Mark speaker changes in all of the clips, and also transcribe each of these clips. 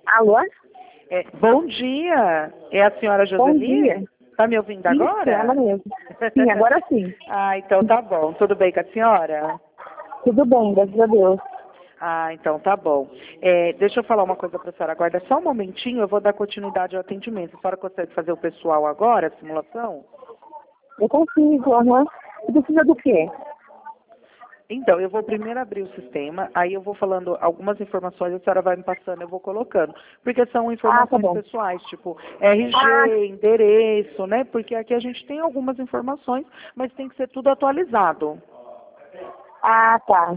Speaker 1: Alô?
Speaker 2: Bom dia, é a senhora
Speaker 1: Bom
Speaker 2: Joseli?
Speaker 1: dia.
Speaker 2: Tá me ouvindo
Speaker 1: Isso,
Speaker 2: agora?
Speaker 1: ela mesmo. Sim, agora sim.
Speaker 2: Então tá bom. Tudo bem com a senhora?
Speaker 1: Tudo bem, graças a Deus.
Speaker 2: Então tá bom. Deixa eu falar uma coisa para a senhora. Aguarda só um momentinho, eu vou dar continuidade ao atendimento. A senhora consegue fazer o pessoal agora, a simulação?
Speaker 1: Eu consigo, aham. Você precisa do quê?
Speaker 2: Então, eu vou primeiro abrir o sistema, aí eu vou falando algumas informações, a senhora vai me passando, eu vou colocando. Porque são informações
Speaker 1: bom.
Speaker 2: pessoais, tipo RG, endereço, né? Porque aqui a gente tem algumas informações, mas tem que ser tudo atualizado.
Speaker 1: Tá.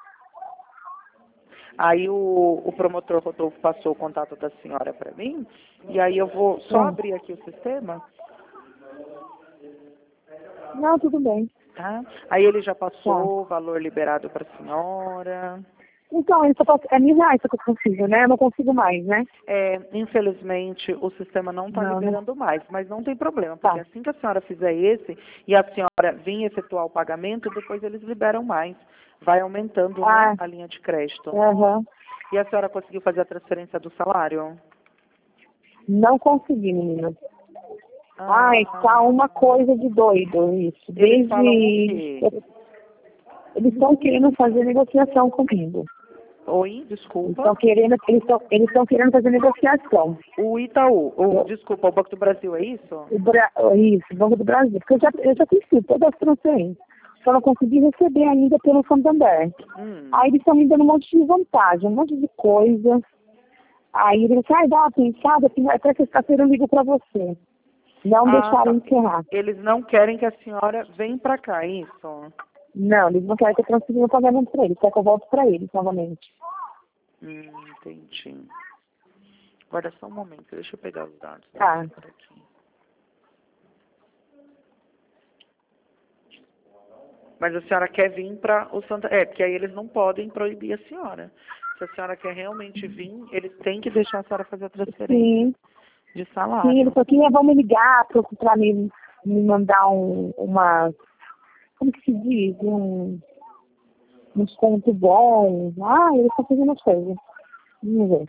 Speaker 2: Aí o promotor Rodolfo passou o contato da senhora para mim, e aí eu vou só abrir aqui o sistema,
Speaker 1: Não, tudo bem.
Speaker 2: tá? Aí ele já passou o valor liberado para a senhora.
Speaker 1: Então, isso é R$ 1.000 que eu consigo, né? Eu não consigo mais, né?
Speaker 2: Infelizmente, o sistema não está
Speaker 1: Não, né?
Speaker 2: liberando mais, mas não tem problema, porque assim que a senhora fizer esse e a senhora vir efetuar o pagamento, depois eles liberam mais. Vai aumentando, né, a linha de crédito.
Speaker 1: Aham.
Speaker 2: E a senhora conseguiu fazer a transferência do salário?
Speaker 1: Não consegui, menina. Tá uma coisa de doido isso.
Speaker 2: Eles falam o quê?
Speaker 1: Eles estão querendo fazer negociação comigo.
Speaker 2: Oi, desculpa.
Speaker 1: Eles estão querendo fazer negociação.
Speaker 2: O Itaú, desculpa, o Banco do Brasil, é isso?
Speaker 1: Isso, Banco do Brasil. Porque eu já fiz todas as transferências. Só não consegui receber ainda pelo Santander. Aí eles estão me dando um monte de vantagem, um monte de coisa. Aí eles disseram, dá uma pensada, até sexta-feira eu ligo para você. Não deixaram encerrar.
Speaker 2: Eles não querem que a senhora venha para cá, é isso?
Speaker 1: Não, eles não querem que eu transfira o pagamento para eles, quer que eu volte para eles novamente.
Speaker 2: Entendi. Guarda só um momento, deixa eu pegar os dados.
Speaker 1: Tá.
Speaker 2: Por aqui. Mas a senhora quer vir para o Santa... porque aí eles não podem proibir a senhora. Se a senhora quer realmente vir, eles têm que deixar a senhora fazer a transferência de salário.
Speaker 1: Sim, eles só que vão me ligar para me mandar uma... Como que se diz? Um desconto bom. Eles estão fazendo as coisas. Vamos ver.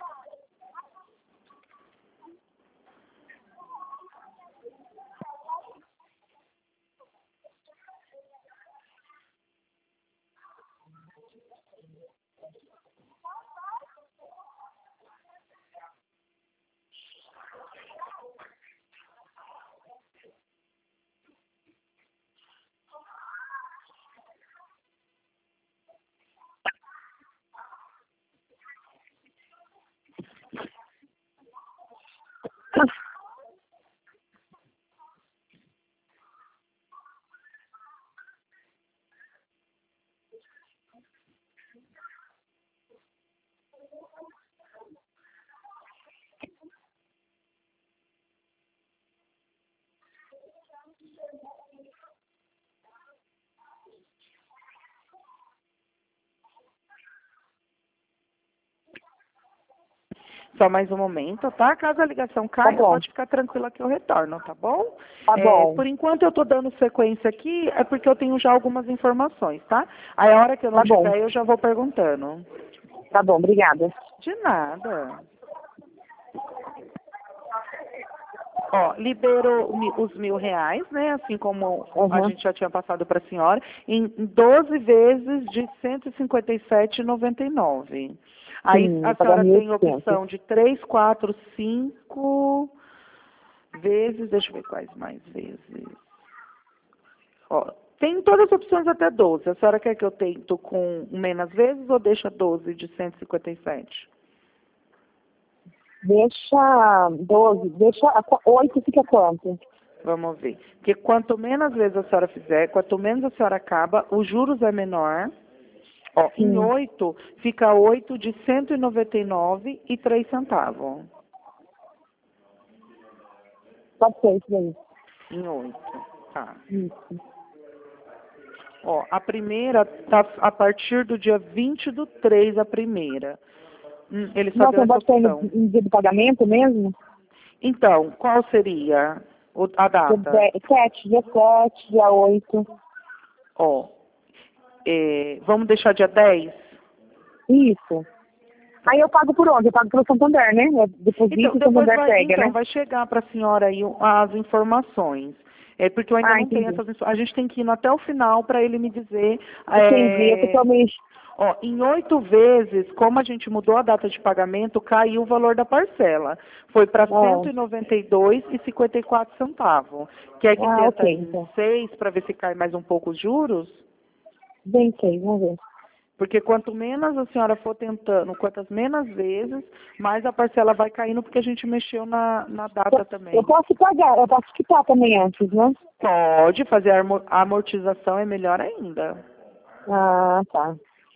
Speaker 2: Só mais um momento, tá? Caso a ligação caia, pode ficar tranquila que eu retorno, tá bom?
Speaker 1: Tá bom.
Speaker 2: Por enquanto eu tô dando sequência aqui, é porque eu tenho já algumas informações, tá? Aí a hora que eu não tiver, eu já vou perguntando.
Speaker 1: Tá bom, obrigada.
Speaker 2: De nada. Liberou os R$ 1.000, né? Assim como a gente já tinha passado para a senhora, em 12 vezes de R$ 157,99. Aí a senhora tem a opção de 3, 4, 5 vezes, deixa eu ver quais mais vezes. Tem todas as opções até 12. A senhora quer que eu tento com menos vezes ou deixa 12 de 157?
Speaker 1: Deixa 12, deixa 8, fica quanto?
Speaker 2: Vamos ver. Porque quanto menos vezes a senhora fizer, quanto menos a senhora acaba, os juros é menor. Em 8, fica 8 de 199,03.
Speaker 1: Pode ser isso daí.
Speaker 2: Em 8, tá.
Speaker 1: Isso.
Speaker 2: A primeira tá a partir do dia 20/3, a primeira. Ele só deu essa opção.
Speaker 1: Em dia do pagamento mesmo?
Speaker 2: Então, qual seria a data?
Speaker 1: Dia 7, dia 8.
Speaker 2: Vamos deixar dia 10?
Speaker 1: Isso. Aí eu pago por onde? Eu pago pelo Santander, né? Eu deposito e o Santander pega, né?
Speaker 2: Vai chegar para a senhora aí as informações. É porque eu ainda não tenho essas informações. A gente tem que ir até o final para ele me dizer.
Speaker 1: Entendi, eu totalmente.
Speaker 2: Ó, em 8 vezes, como a gente mudou a data de pagamento, caiu o valor da parcela. Foi para R$ 192,54. Quer que tenta em 6 para ver se cai mais um pouco os juros?
Speaker 1: Bem, sei, vamos ver.
Speaker 2: Porque quanto menos a senhora for tentando, quantas menos vezes, mais a parcela vai caindo, porque a gente mexeu na data também.
Speaker 1: Eu posso pagar, eu posso quitar também antes, né?
Speaker 2: Pode fazer a amortização, é melhor ainda.
Speaker 1: Ah, tá.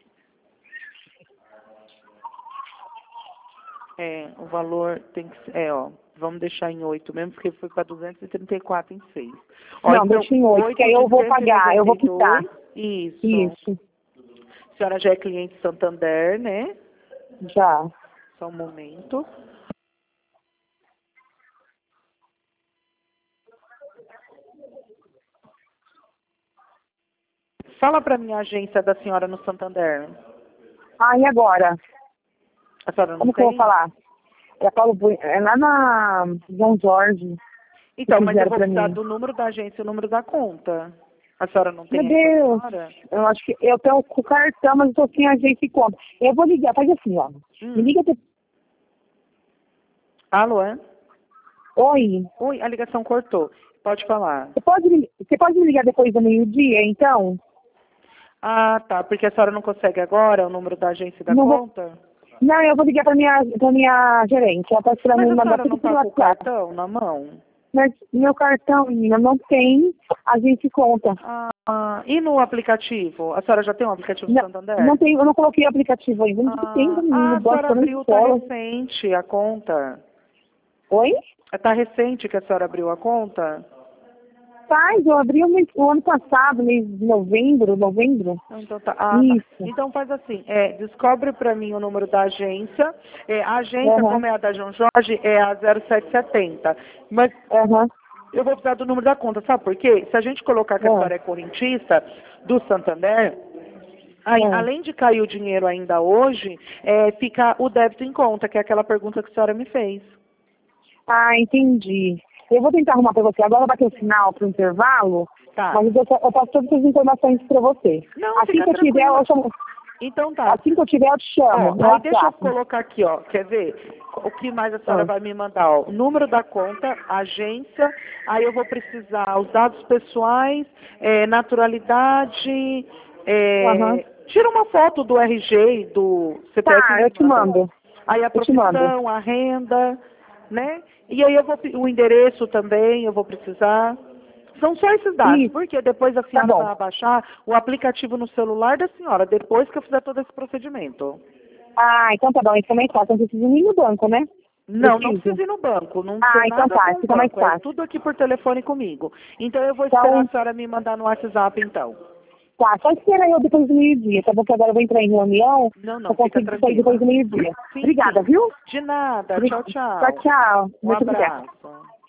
Speaker 2: O valor tem que ser, vamos deixar em 8 mesmo, porque foi para 234 em 6.
Speaker 1: Não, então, deixa em 8, que aí eu vou pagar, eu vou quitar.
Speaker 2: Isso. A senhora já é cliente Santander, né?
Speaker 1: Já.
Speaker 2: Só um momento. Fala para mim a agência da senhora no Santander.
Speaker 1: E agora?
Speaker 2: A senhora não
Speaker 1: Como que eu vou falar? É lá na João Jorge.
Speaker 2: Então, mas eu vou precisar do número da agência e o número da conta. A senhora não tem?
Speaker 1: Meu Deus, eu acho que eu tenho com o cartão, mas eu tô sem agência e conta. Eu vou ligar, faz assim, ó. Me liga.
Speaker 2: Alô, é?
Speaker 1: Oi.
Speaker 2: Oi, a ligação cortou. Pode falar.
Speaker 1: Você pode me ligar depois do meio-dia, então?
Speaker 2: Ah, tá. Porque a senhora não consegue agora o número da agência e da conta?
Speaker 1: Não, eu vou ligar pra minha gerente. Ela tá esperando me mandar tudo pelo WhatsApp.
Speaker 2: Mas a senhora não tá com o cartão na mão?
Speaker 1: Mas meu cartão, menina, não tem agência e conta.
Speaker 2: E no aplicativo? A senhora já tem um aplicativo do Santander?
Speaker 1: Não tem, eu não coloquei o aplicativo ainda. Não tem menino.
Speaker 2: A senhora abriu, tá recente a conta.
Speaker 1: Oi?
Speaker 2: Tá recente que a senhora abriu a conta?
Speaker 1: Eu abri o ano passado, mês de novembro.
Speaker 2: Então tá.
Speaker 1: Isso.
Speaker 2: Tá. Então faz assim, descobre para mim o número da agência. A agência, como é a da João Jorge, é a 0770. Mas eu vou precisar do número da conta, sabe por quê? Se a gente colocar que a senhora é correntista do Santander, além de cair o dinheiro ainda hoje, fica o débito em conta, que é aquela pergunta que a senhora me fez.
Speaker 1: Entendi. Eu vou tentar arrumar para você. Agora vai ter o sinal para o intervalo, mas eu passo todas as informações para você.
Speaker 2: Não,
Speaker 1: assim que eu tiver, eu chamo.
Speaker 2: Então tá.
Speaker 1: Assim que eu tiver, eu te chamo.
Speaker 2: Aí deixa eu colocar aqui, quer ver? O que mais a senhora vai me mandar? O número da conta, agência, aí eu vou precisar os dados pessoais, naturalidade, tira uma foto do RG e do CPF.
Speaker 1: Eu te mando.
Speaker 2: Aí a profissão, a renda, né? E aí o endereço também eu vou precisar. São só esses dados, porque depois a senhora vai baixar o aplicativo no celular da senhora, depois que eu fizer todo esse procedimento.
Speaker 1: Então tá bom, isso é mais fácil. Não precisa ir no banco, né?
Speaker 2: Não precisa ir no banco. Não tem
Speaker 1: então
Speaker 2: nada
Speaker 1: tá, fica mais fácil.
Speaker 2: É tudo aqui por telefone comigo. Então eu vou esperar a senhora me mandar no WhatsApp, então.
Speaker 1: Tá, só espera eu depois do meio-dia, tá bom? Que agora eu vou entrar em reunião.
Speaker 2: Não, fica tranquila.
Speaker 1: Sair depois do meio-dia. Obrigada, viu?
Speaker 2: De nada. Tchau, tchau.
Speaker 1: Tchau.
Speaker 2: Um abraço.